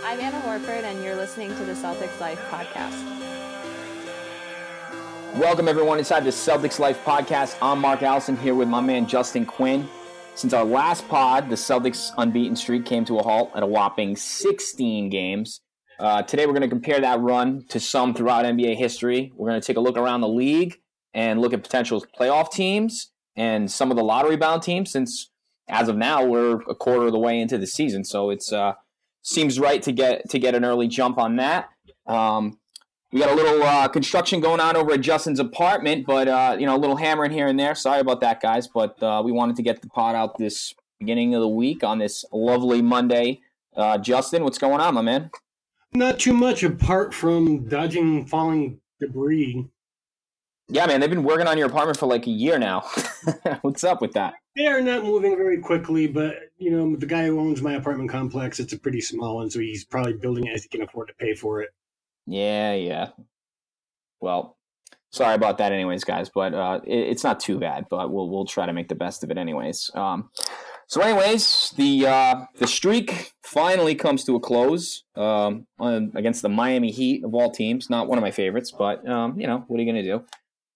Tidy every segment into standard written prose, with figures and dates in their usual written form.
I'm Anna Horford, and you're listening to the Celtics Life podcast. Welcome, everyone, inside the Celtics Life podcast. I'm Mark Allison here with my man Justin Quinn. Since our last pod, the Celtics' unbeaten streak came to a halt at a whopping 16 games. Today, we're going to compare that run to some throughout NBA history. We're going to take a look around the league and look at potential playoff teams and some of the lottery-bound teams, since as of now, we're a quarter of the way into the season. So it's seems right to get an early jump on that. We got a little construction going on over at Justin's apartment, but a little hammering here and there. Sorry about that, guys, but we wanted to get the pod out this beginning of the week on this lovely Monday. Justin, what's going on, my man? Not too much apart from dodging falling debris. Yeah, man, they've been working on your apartment for like a year now. What's up with that? They are not moving very quickly, but, the guy who owns my apartment complex, it's a pretty small one, so he's probably building it as he can afford to pay for it. Yeah. Well, sorry about that anyways, guys, but it's not too bad, but we'll try to make the best of it anyways. So anyways, the streak finally comes to a close against the Miami Heat of all teams. Not one of my favorites, but what are you going to do?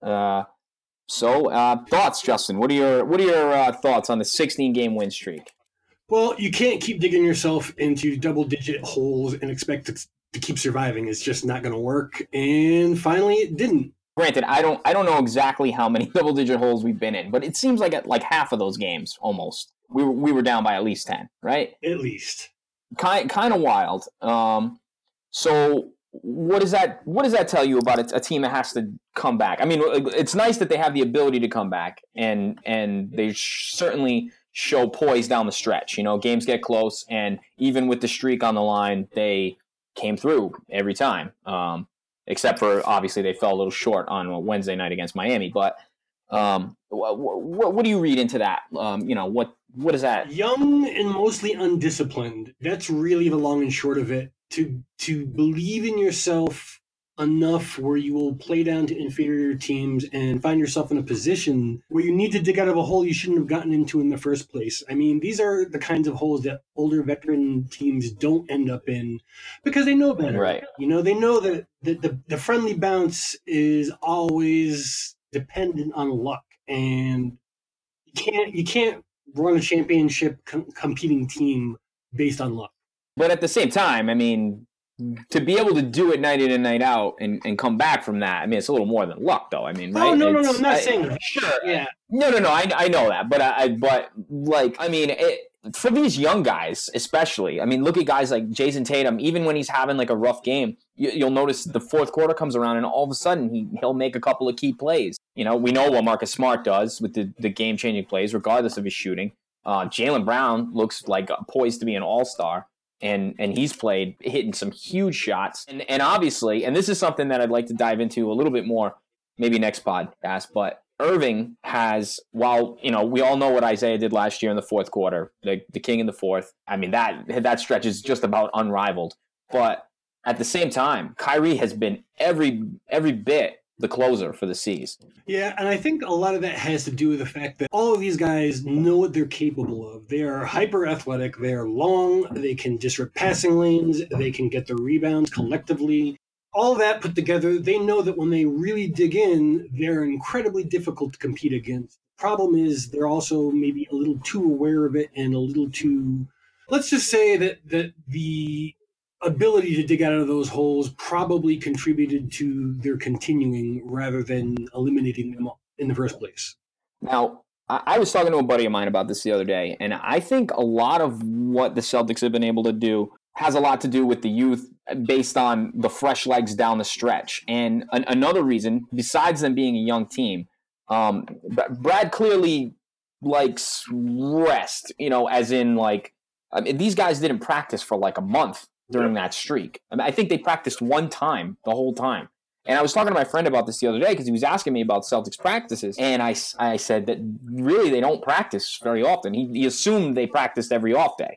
Thoughts, Justin? What are your thoughts on the 16-game win streak? Well, you can't keep digging yourself into double-digit holes and expect to keep surviving. It's just not going to work. And finally, it didn't. Granted, I don't know exactly how many double-digit holes we've been in, but it seems like at like half of those games, almost, we were down by at least 10, right? At least. Kind of wild. So what does that tell you about a team that has to come back? I mean, it's nice that they have the ability to come back, and they certainly show poise down the stretch. Games get close, and even with the streak on the line, they came through every time. Except for, obviously, they fell a little short on Wednesday night against Miami. But what do you read into that? What is that? Young and mostly undisciplined. That's really the long and short of it. To believe in yourself enough where you will play down to inferior teams and find yourself in a position where you need to dig out of a hole you shouldn't have gotten into in the first place. I mean, these are the kinds of holes that older veteran teams don't end up in because they know better. Right. They know that the friendly bounce is always dependent on luck, and you can't run a championship competing team based on luck. But at the same time, I mean, to be able to do it night in and night out and come back from that, I mean, it's a little more than luck, though. I mean, right? Oh, no, I'm not saying that. Sure. Yeah. No, I know that, but for these young guys, especially, I mean, look at guys like Jason Tatum. Even when he's having like a rough game, you'll notice the fourth quarter comes around, and all of a sudden he'll make a couple of key plays. We know what Marcus Smart does with the game-changing plays, regardless of his shooting. Jaylen Brown looks like poised to be an all-star. And he's played hitting some huge shots. And obviously, and this is something that I'd like to dive into a little bit more, maybe next podcast, but Irving has, while, we all know what Isaiah did last year in the fourth quarter, the king in the fourth. I mean, that stretch is just about unrivaled. But at the same time, Kyrie has been every bit the closer for the C's. Yeah, and I think a lot of that has to do with the fact that all of these guys know what they're capable of. They are hyper athletic, they are long, they can disrupt passing lanes, they can get the rebounds collectively. All that put together, they know that when they really dig in, they're incredibly difficult to compete against. The problem is they're also maybe a little too aware of it and a little too... Let's just say that the ability to dig out of those holes probably contributed to their continuing rather than eliminating them in the first place. Now, I was talking to a buddy of mine about this the other day, and I think a lot of what the Celtics have been able to do has a lot to do with the youth based on the fresh legs down the stretch. And another reason, besides them being a young team, Brad clearly likes rest, as in these guys didn't practice for like a month during that streak. I mean, I think they practiced one time the whole time. And I was talking to my friend about this the other day because he was asking me about Celtics practices. And I said that really they don't practice very often. He assumed they practiced every off day,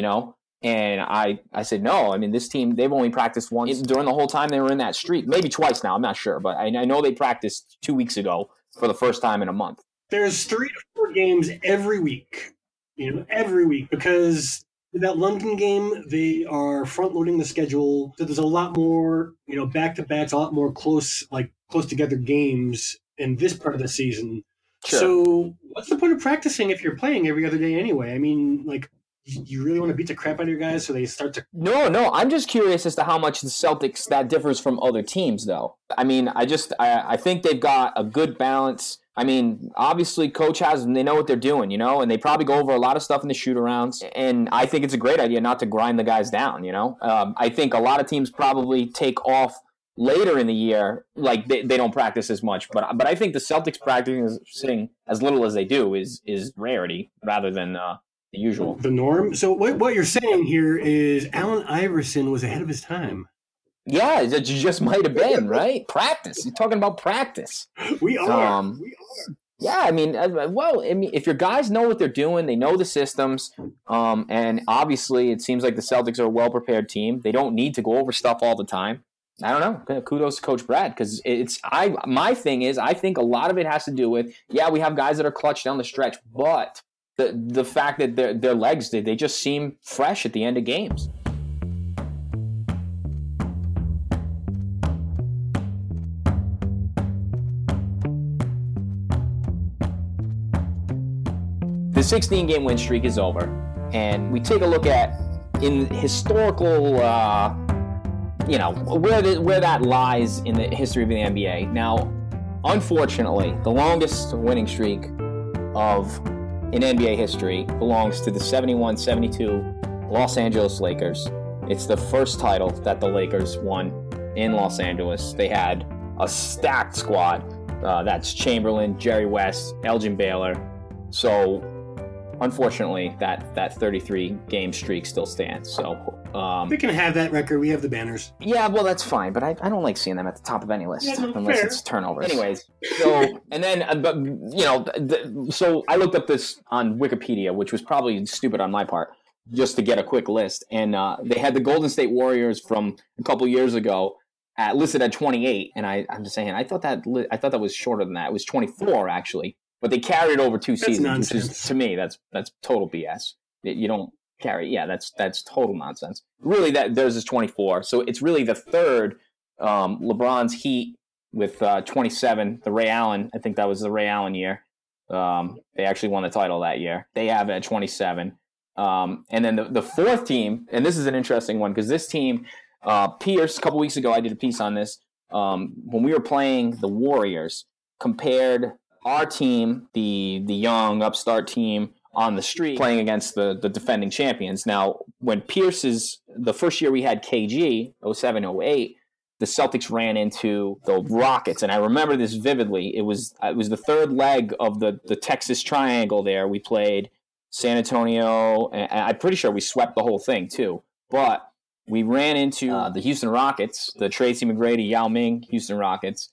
And I said, no, I mean, this team, they've only practiced once during the whole time they were in that streak. Maybe twice now, I'm not sure. But I know they practiced 2 weeks ago for the first time in a month. There's 3 to 4 games every week, every week, because that London game, they are front loading the schedule, so there's a lot more, back to backs, a lot more close together games in this part of the season. Sure. So, what's the point of practicing if you're playing every other day anyway? I mean, you really want to beat the crap out of your guys so they start to. No. I'm just curious as to how much the Celtics that differs from other teams, though. I mean, I think they've got a good balance. I mean, obviously, coach has them. They know what they're doing, and they probably go over a lot of stuff in the shoot-arounds. And I think it's a great idea not to grind the guys down, I think a lot of teams probably take off later in the year, like they don't practice as much. But I think the Celtics practicing as little as they do is rarity rather than the usual. The norm. So what you're saying here is Allen Iverson was ahead of his time. Yeah, it just might have been, right? Practice. You're talking about practice. We are. Yeah, I mean, if your guys know what they're doing, they know the systems, and obviously it seems like the Celtics are a well-prepared team. They don't need to go over stuff all the time. I don't know. Kudos to Coach Brad, because my thing is, I think a lot of it has to do with, we have guys that are clutch down the stretch, but the fact that their legs, they just seem fresh at the end of games. The 16-game win streak is over, and we take a look at, in historical, where that lies in the history of the NBA. Now, unfortunately, the longest winning streak in NBA history belongs to the 71-72 Los Angeles Lakers. It's the first title that the Lakers won in Los Angeles. They had a stacked squad. That's Chamberlain, Jerry West, Elgin Baylor. So, unfortunately, that 33-game streak still stands. So we can have that record. We have the banners. Yeah, well, that's fine, but I don't like seeing them at the top of any list unless fair. It's turnovers. Anyways, so and then so I looked up this on Wikipedia, which was probably stupid on my part, just to get a quick list, and they had the Golden State Warriors from a couple years ago listed at 28, and I'm just saying I thought that was shorter than that. It was 24 actually. But they carried over two seasons, nonsense. which is, to me, that's total BS. You don't carry, that's total nonsense. Really, theirs is 24, so it's really the third. LeBron's Heat with 27. The Ray Allen, I think that was the Ray Allen year. They actually won the title that year. They have it at 27. And then the fourth team, and this is an interesting one because this team, Pierce, a couple weeks ago, I did a piece on this. When we were playing the Warriors, compared our team, the young upstart team on the street, playing against the defending champions. Now, when the first year we had KG, 07-08, the Celtics ran into the Rockets, and I remember this vividly. It was the third leg of the Texas Triangle there. We played San Antonio, and I'm pretty sure we swept the whole thing too. But we ran into the Houston Rockets, the Tracy McGrady, Yao Ming Houston Rockets,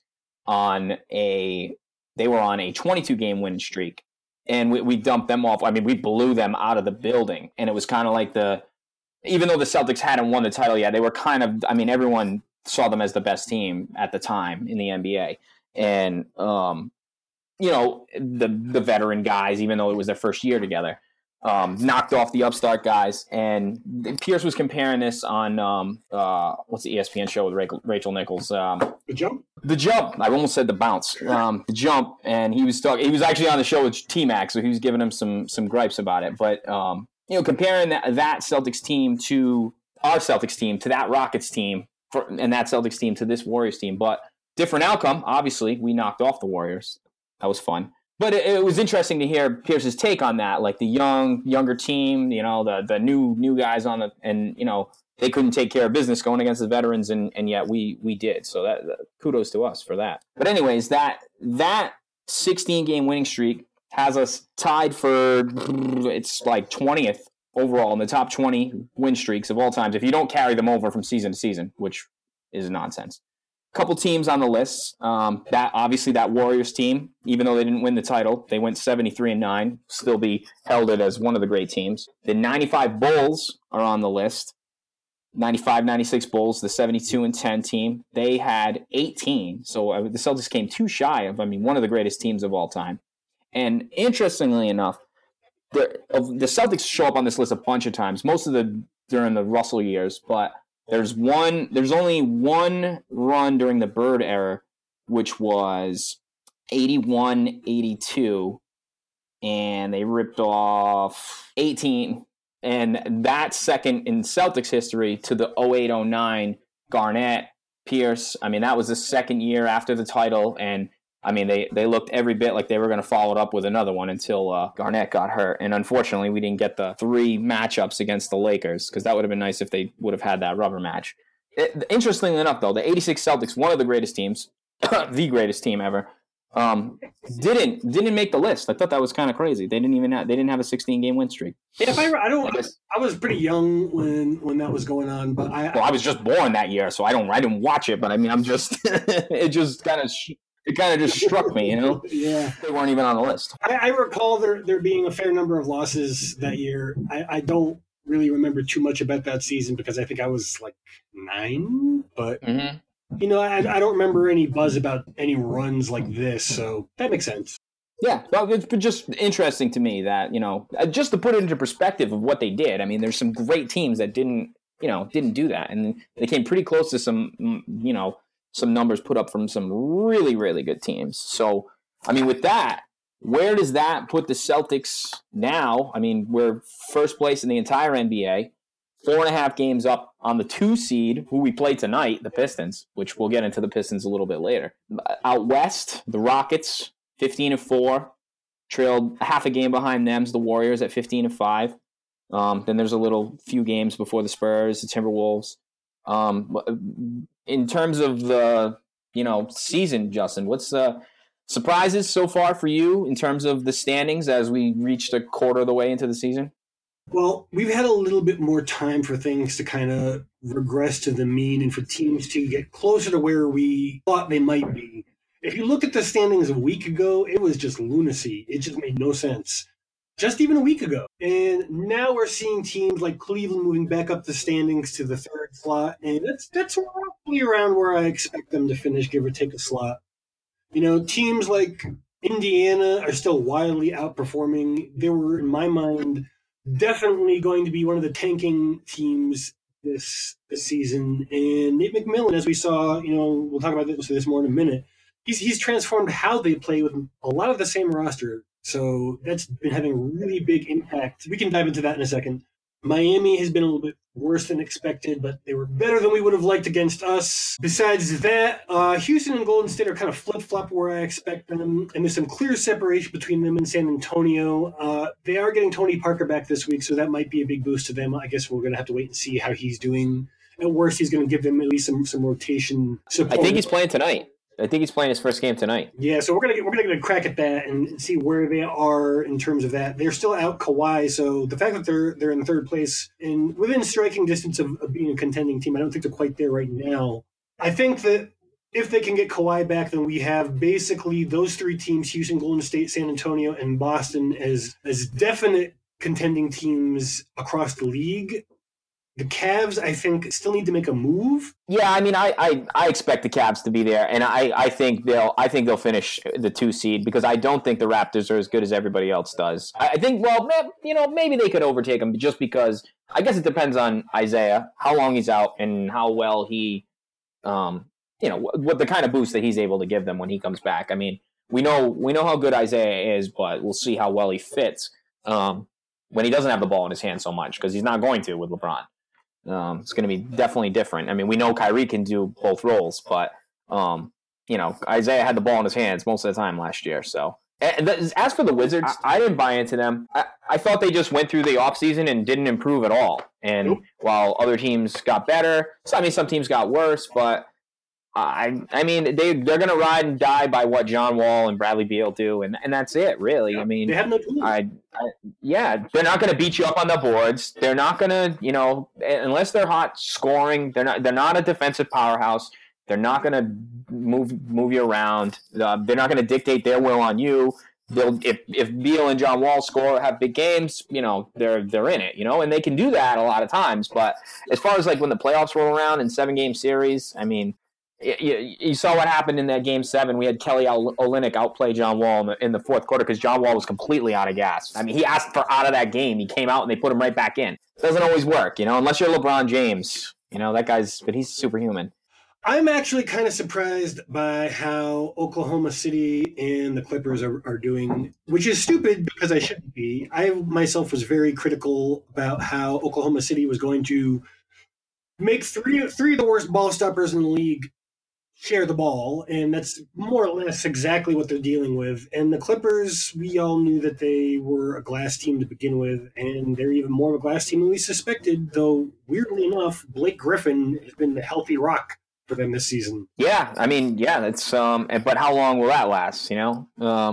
they were on a 22-game win streak, and we dumped them off. I mean, we blew them out of the building, and it was kind of like even though the Celtics hadn't won the title yet, they were kind of, I mean, everyone saw them as the best team at the time in the NBA. And, the veteran guys, even though it was their first year together, knocked off the upstart guys. And Pierce was comparing this on, what's the ESPN show with Rachel Nichols? The Jump? The Jump. I almost said The Bounce. The Jump. And he was actually on the show with T-Mac, so he was giving him some gripes about it. But, comparing that Celtics team to our Celtics team, to that Rockets team, and that Celtics team to this Warriors team. But different outcome. Obviously, we knocked off the Warriors. That was fun. But it was interesting to hear Pierce's take on that, like the younger team, the new guys on and they couldn't take care of business going against the veterans, and yet we did. So that kudos to us for that. But anyways, that 16-game winning streak has us tied for, it's like 20th overall in the top 20 win streaks of all times, if you don't carry them over from season to season, which is nonsense. Couple teams on the list. That Warriors team, even though they didn't win the title, they went 73-9, still be heralded as one of the great teams. The 95 Bulls are on the list. 95-96 Bulls, the 72-10 team. They had 18, so the Celtics came too shy of, one of the greatest teams of all time. And interestingly enough, the Celtics show up on this list a bunch of times, most of the during the Russell years, but there's only one run during the Bird era, which was 81-82, and they ripped off 18, and that's second in Celtics history to the 08-09 Garnett, Pierce. I mean, that was the second year after the title, and I mean, they looked every bit like they were going to follow it up with another one until Garnett got hurt. And unfortunately, we didn't get the 3 matchups against the Lakers, because that would have been nice if they would have had that rubber match. Interestingly enough, though, the 86 Celtics, one of the greatest teams, the greatest team ever, didn't make the list. I thought that was kind of crazy. They didn't have a 16-game win streak. Yeah, I was pretty young when that was going on, but I was just born that year, so I didn't watch it. But I mean, I'm just it just kind of just struck me, you know. Yeah, they weren't even on the list. I recall there being a fair number of losses that year. I don't really remember too much about that season because I think I was like 9, but. Mm-hmm. You know, I don't remember any buzz about any runs like this, so that makes sense. Yeah, well, it's just interesting to me that, you know, just to put it into perspective of what they did. I mean, there's some great teams that didn't do that, and they came pretty close to some numbers put up from some really, really good teams. So, I mean, with that, where does that put the Celtics now? I mean, we're first place in the entire NBA. 4.5 games up on the 2 seed, who we play tonight, the Pistons, which we'll get into the Pistons a little bit later. Out west, the Rockets, 15-4, trailed half a game behind them's the Warriors at 15-5. Then there's a few games before the Spurs, the Timberwolves. In terms of the season, Justin, what's the surprises so far for you in terms of the standings as we reached a quarter of the way into the season? Well, we've had a little bit more time for things to kind of regress to the mean and for teams to get closer to where we thought they might be. If you looked at the standings a week ago, it was just lunacy. It just made no sense. Just even a week ago. And now we're seeing teams like Cleveland moving back up the standings to the 3rd slot. And that's roughly around where I expect them to finish, give or take a slot. You know, teams like Indiana are still wildly outperforming. They were, in my mind, definitely going to be one of the tanking teams this season. And Nate McMillan, as we saw, we'll talk about this more in a minute, he's transformed how they play with a lot of the same roster. So that's been having a really big impact. We can dive into that in a second. Miami has been a little bit worse than expected, but they were better than we would have liked against us. Besides that, Houston and Golden State are kind of flip-flop where I expect them, and there's some clear separation between them and San Antonio. They are getting Tony Parker back this week, so that might be a big boost to them. I guess we're going to have to wait and see how he's doing. At worst, he's going to give them at least some rotation support. I think he's playing tonight. I think he's playing his first game tonight. Yeah, so we're gonna get a crack at that and see where they are in terms of that. They're still out Kawhi, so the fact that they're in 3rd place and within striking distance of being a contending team, I don't think they're quite there right now. I think that if they can get Kawhi back, then we have basically those 3 teams: Houston, Golden State, San Antonio, and Boston as definite contending teams across the league. The Cavs, I think, still need to make a move. Yeah, I mean, I expect the Cavs to be there, and I think they'll finish the 2 seed because I don't think the Raptors are as good as everybody else does. I think, well, maybe they could overtake them just because I guess it depends on Isaiah, how long he's out, and how well he, what the kind of boost that he's able to give them when he comes back. I mean, we know how good Isaiah is, but we'll see how well he fits when he doesn't have the ball in his hand so much because he's not going to with LeBron. It's going to be definitely different. I mean, we know Kyrie can do both roles, but Isaiah had the ball in his hands most of the time last year. So, as for the Wizards, I didn't buy into them. I thought they just went through the offseason and didn't improve at all. And while other teams got better, some teams got worse, but I mean, they're going to ride and die by what John Wall and Bradley Beal do, and that's it, really. Yeah, I mean, they have no tools. They're not going to beat you up on the boards. They're not going to, unless they're hot scoring. They're not a defensive powerhouse. They're not going to move you around. They're not going to dictate their will on you. If Beal and John Wall have big games, they're in it, and they can do that a lot of times. But as far as like when the playoffs roll around in 7-game series, I mean, You saw what happened in that Game 7. We had Kelly Olynyk outplay John Wall in the fourth quarter because John Wall was completely out of gas. I mean, he asked for out of that game. He came out and they put him right back in. It doesn't always work, unless you're LeBron James. But he's superhuman. I'm actually kind of surprised by how Oklahoma City and the Clippers are doing, which is stupid because I shouldn't be. I myself was very critical about how Oklahoma City was going to make three of the worst ball stoppers in the league share the ball, and that's more or less exactly what they're dealing with. And the Clippers, we all knew that they were a glass team to begin with, and they're even more of a glass team than we suspected, though weirdly enough, Blake Griffin has been the healthy rock for them this season. Yeah, I mean, that's but how long will that last, and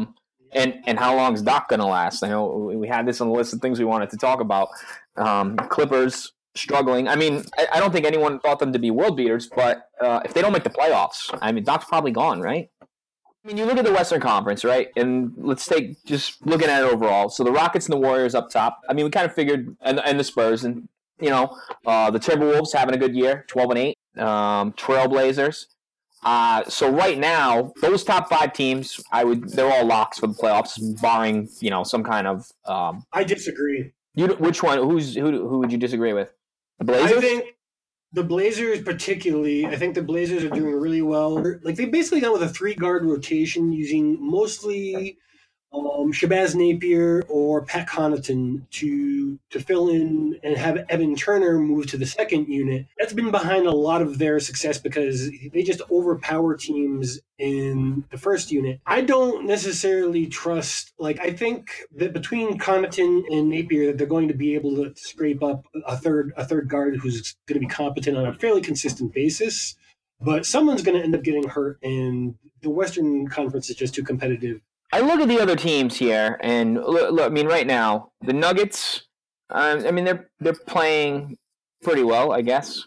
how long is Doc going to last? I know we had this on the list of things we wanted to talk about. Clippers struggling. I mean, I don't think anyone thought them to be world beaters, but if they don't make the playoffs, I mean, Doc's probably gone, right? I mean, you look at the Western Conference, right? And let's take just looking at it overall. So the Rockets and the Warriors up top. I mean, we kind of figured, and the Spurs, and the Timberwolves having a good year, 12-8. Trailblazers. So right now, those top 5 teams, they're all locks for the playoffs, barring some kind of. I disagree. Which one? Who would you disagree with? The Blazers? I think the Blazers, particularly. I think the Blazers are doing really well. Like they basically gone with a 3-guard rotation, using mostly Shabazz Napier or Pat Connaughton to fill in and have Evan Turner move to the second unit. That's been behind a lot of their success because they just overpower teams in the first unit. I don't necessarily trust, I think that between Connaughton and Napier that they're going to be able to scrape up a third guard who's going to be competent on a fairly consistent basis. But someone's going to end up getting hurt, and the Western Conference is just too competitive. I look at the other teams here, and look, I mean, right now, the Nuggets, I mean, they're playing pretty well, I guess,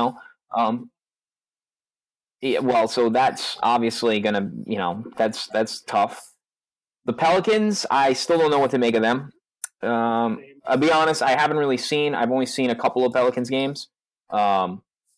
so that's obviously going to, that's tough. The Pelicans, I still don't know what to make of them. I'll be honest, I've only seen a couple of Pelicans games. They're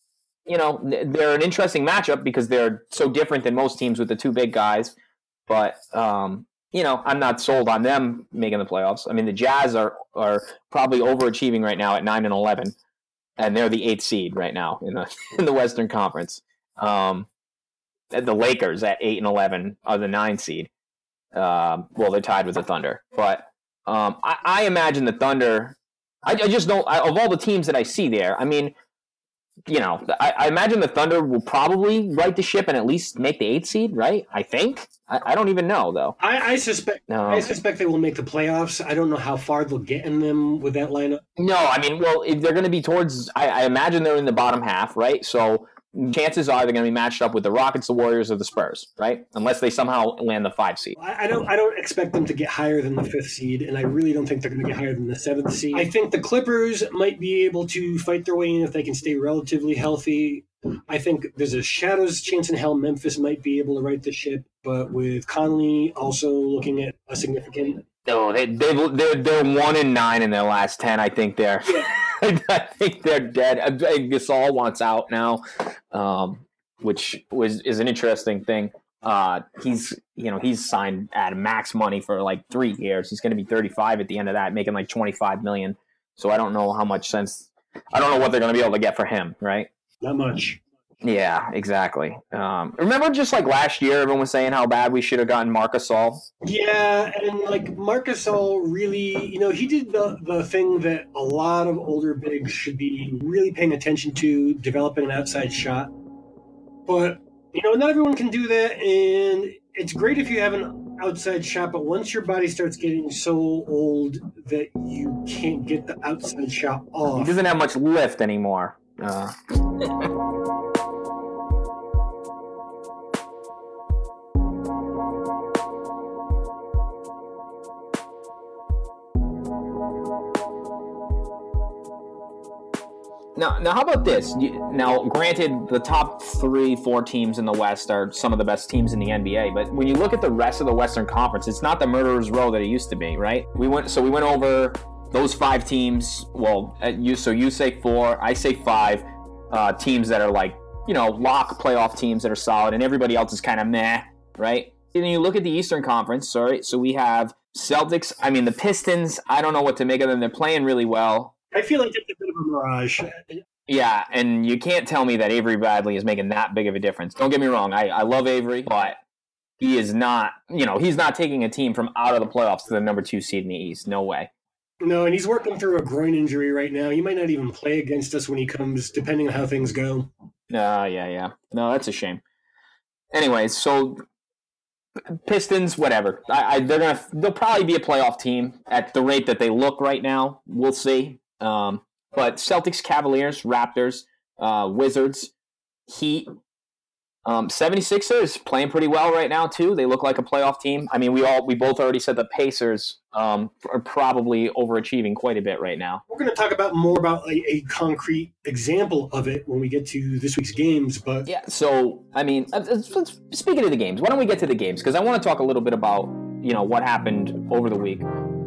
an interesting matchup because they're so different than most teams with the 2 big guys. But, I'm not sold on them making the playoffs. I mean, the Jazz are probably overachieving right now at 9-11, and they're the 8th seed right now in the Western Conference. The Lakers at 8-11 are the 9th seed. They're tied with the Thunder. But I imagine the Thunder – I just don't – of all the teams that I see there, I mean – I imagine the Thunder will probably right the ship and at least make the 8th seed, right? I think. I don't even know, though. I suspect they will make the playoffs. I don't know how far they'll get in them with that lineup. No, I mean, if they're going to be towards – I imagine they're in the bottom half, right? So chances are they're going to be matched up with the Rockets, the Warriors, or the Spurs, right? Unless they somehow land the 5 seed. I don't expect them to get higher than the 5th seed, and I really don't think they're going to get higher than the 7th seed. I think the Clippers might be able to fight their way in if they can stay relatively healthy. I think there's a shadow's chance in hell Memphis might be able to right the ship, but with Conley also looking at a significant... No, they're 1-9 in their last 10. I think they're... Yeah. I think they're dead. Gasol wants out now, which is an interesting thing. He's signed at max money for 3 years. He's going to be 35 at the end of that, making $25 million. So I don't know how much sense. I don't know what they're going to be able to get for him, right? Not much. Yeah, exactly. Remember just last year, everyone was saying how bad we should have gotten Marc Gasol? Yeah, and Marc Gasol really, he did the thing that a lot of older bigs should be really paying attention to, developing an outside shot. But, not everyone can do that, and it's great if you have an outside shot, but once your body starts getting so old that you can't get the outside shot off. He doesn't have much lift anymore. Now, how about this? Now, granted, the top 3-4 teams in the West are some of the best teams in the NBA, but when you look at the rest of the Western Conference, it's not the murderer's row that it used to be, right? We went over those 5 teams. Well, you say 4, I say 5 teams that are lock playoff teams that are solid, and everybody else is kind of meh, right? And you look at the Eastern Conference, sorry, so we have Celtics. I mean, the Pistons, I don't know what to make of them. They're playing really well. I feel like it's a bit of a mirage. Yeah, and you can't tell me that Avery Bradley is making that big of a difference. Don't get me wrong. I love Avery, but he is not, he's not taking a team from out of the playoffs to the number 2 seed in the East. No way. No, and he's working through a groin injury right now. He might not even play against us when he comes, depending on how things go. Yeah. No, that's a shame. Anyways, so Pistons, whatever. They'll probably be a playoff team at the rate that they look right now. We'll see. But Celtics, Cavaliers, Raptors, Wizards, Heat, 76ers playing pretty well right now too. They look like a playoff team. I mean, we both already said the Pacers are probably overachieving quite a bit right now. We're going to talk more about a concrete example of it when we get to this week's games. But yeah, so I mean, speaking of the games, why don't we get to the games? Because I want to talk a little bit about what happened over the week.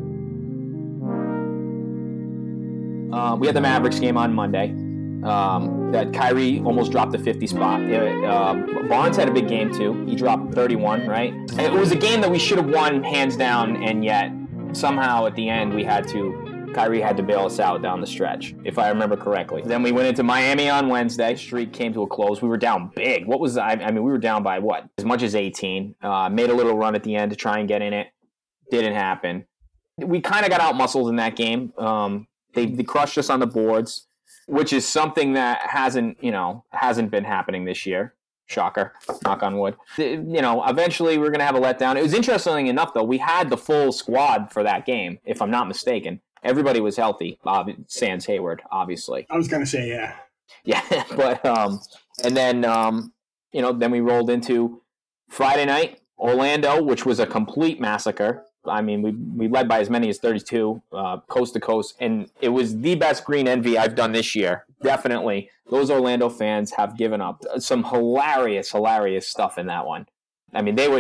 We had the Mavericks game on Monday. That Kyrie almost dropped the 50 spot. Barnes had a big game too. He dropped 31, right? And it was a game that we should have won hands down, and yet somehow at the end Kyrie had to bail us out down the stretch, if I remember correctly. Then we went into Miami on Wednesday. Streak came to a close. We were down big. We were down by what? As much as 18. Made a little run at the end to try and get in it. Didn't happen. We kind of got out-muscled in that game. They crushed us on the boards, which is something that hasn't been happening this year. Shocker. Knock on wood. Eventually we're going to have a letdown. It was interesting enough, though. We had the full squad for that game, if I'm not mistaken. Everybody was healthy. Sans Hayward, obviously. I was going to say, yeah. Yeah, but and then then we rolled into Friday night, Orlando, which was a complete massacre. I mean, we led by as many as 32, coast to coast, and it was the best green envy I've done this year. Definitely, those Orlando fans have given up some hilarious stuff in that one. I mean, they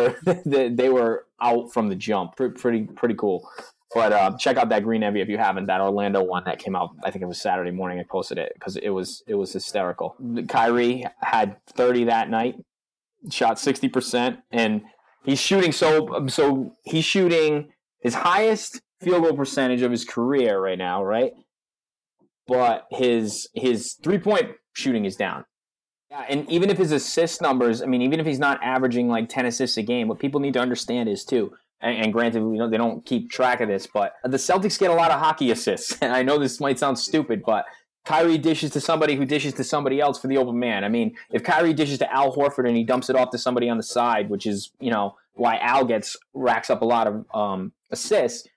were out from the jump, pretty cool. But check out that green envy if you haven't. That Orlando one that came out, I think it was Saturday morning. I posted it because it was hysterical. Kyrie had 30 that night, shot 60%, and he's shooting so he's shooting his highest field goal percentage of his career right now, right? But his 3-point shooting is down. Yeah, and even if his assist numbers, I mean, even if he's not averaging like 10 assists a game, what people need to understand is too, and granted, they don't keep track of this, but the Celtics get a lot of hockey assists. And I know this might sound stupid, but Kyrie dishes to somebody who dishes to somebody else for the open man. I mean, if Kyrie dishes to Al Horford and he dumps it off to somebody on the side, which is, why Al racks up a lot of assists,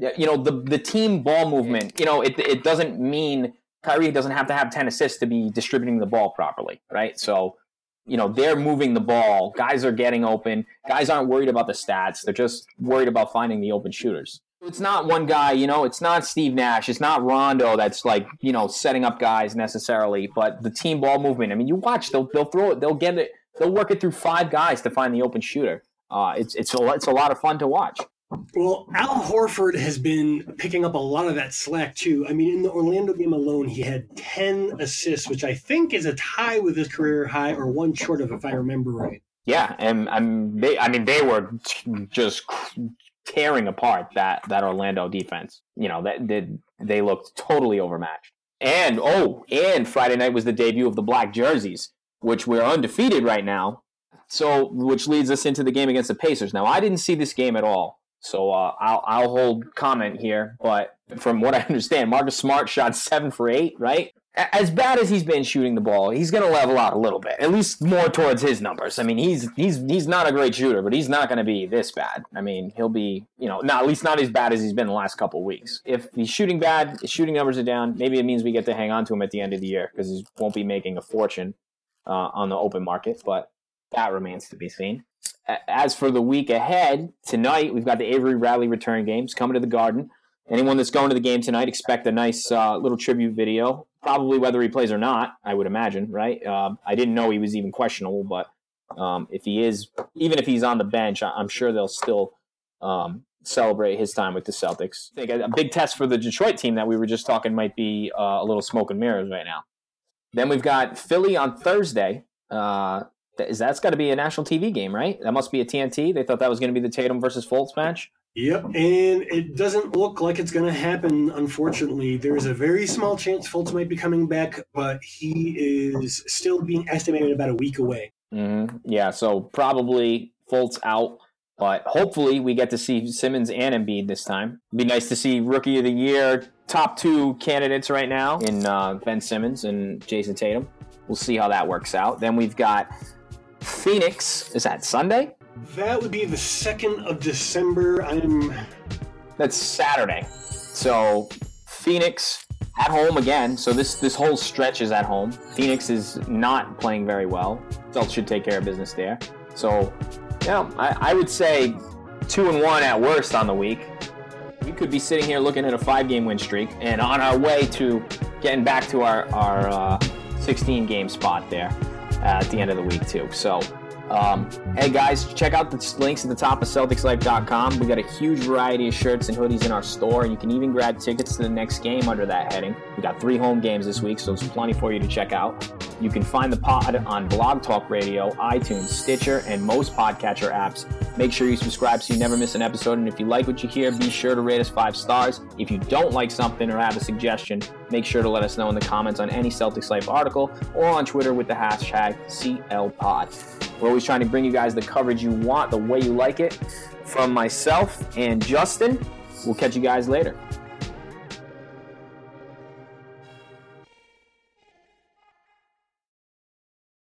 the team ball movement, it doesn't mean Kyrie doesn't have to have 10 assists to be distributing the ball properly, right? So, they're moving the ball. Guys are getting open. Guys aren't worried about the stats. They're just worried about finding the open shooters. It's not one guy, it's not Steve Nash. It's not Rondo that's like, setting up guys necessarily, but the team ball movement. I mean, you watch, they'll throw it, they'll get it, they'll work it through 5 guys to find the open shooter. It's a lot of fun to watch. Well, Al Horford has been picking up a lot of that slack too. I mean, in the Orlando game alone, he had 10 assists, which I think is a tie with his career high, or one short of, if I remember right. Yeah, and they were just tearing apart that Orlando defense. They looked totally overmatched. And Friday night was the debut of the black jerseys, which we're undefeated right now. So, which leads us into the game against the Pacers. Now, I didn't see this game at all, so I'll hold comment here. But from what I understand, Marcus Smart shot 7 for 8, right? As bad as he's been shooting the ball, he's going to level out a little bit, at least more towards his numbers. I mean, he's not a great shooter, but he's not going to be this bad. I mean, he'll be, at least not as bad as he's been the last couple of weeks. If he's shooting bad, his shooting numbers are down, maybe it means we get to hang on to him at the end of the year because he won't be making a fortune on the open market, but that remains to be seen. As for the week ahead, tonight we've got the Avery Bradley return games coming to the Garden. Anyone that's going to the game tonight, expect a nice little tribute video. Probably whether he plays or not, I would imagine, right? I didn't know he was even questionable, but if he is, even if he's on the bench, I'm sure they'll still celebrate his time with the Celtics. I think a big test for the Detroit team that we were just talking might be a little smoke and mirrors right now. Then we've got Philly on Thursday. That's got to be a national TV game, right? That must be a TNT. They thought that was going to be the Tatum versus Fultz match. Yep, and it doesn't look like it's going to happen, unfortunately. There's a very small chance Fultz might be coming back, but he is still being estimated about a week away. Mm-hmm. Yeah, so probably Fultz out, but hopefully we get to see Simmons and Embiid this time. It'd be nice to see Rookie of the Year, top 2 candidates right now in Ben Simmons and Jason Tatum. We'll see how that works out. Then we've got Phoenix. Is that Sunday? That would be the 2nd of December. That's Saturday. So Phoenix at home again. So this whole stretch is at home. Phoenix is not playing very well. Celtics should take care of business there. So, yeah, I would say 2-1 at worst on the week. We could be sitting here looking at a 5-game win streak and on our way to getting back to our 16-game spot there at the end of the week too. So, hey guys, check out the links at the top of CelticsLife.com. We got a huge variety of shirts and hoodies in our store. You can even grab tickets to the next game under that heading. We got 3 home games this week, so there's plenty for you to check out. You can find the pod on Blog Talk Radio, iTunes, Stitcher, and most podcatcher apps. Make sure you subscribe so you never miss an episode. And if you like what you hear, be sure to rate us 5 stars. If you don't like something or have a suggestion, make sure to let us know in the comments on any Celtics Life article or on Twitter with the hashtag CLPod. We're always trying to bring you guys the coverage you want, the way you like it. From myself and Justin, we'll catch you guys later.